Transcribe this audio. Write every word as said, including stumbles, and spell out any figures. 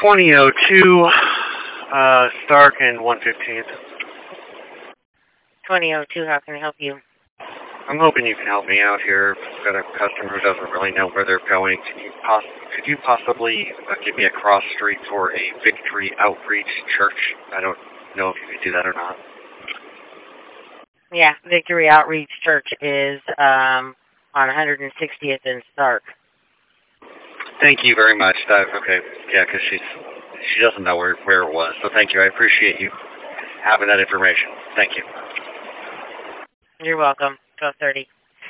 twenty oh two, uh, Stark and one fifteenth. twenty oh two, how can I help you? I'm hoping you can help me out here. I've got a customer who doesn't really know where they're going. Could you, poss could you possibly uh, give me a cross street for a Victory Outreach Church? I don't know if you could do that or not. Yeah, Victory Outreach Church is um, on one hundred sixtieth and Stark. Thank you very much. That, okay, yeah, because she's she doesn't know where where it was. So thank you. I appreciate you having that information. Thank you. You're welcome. twelve thirty.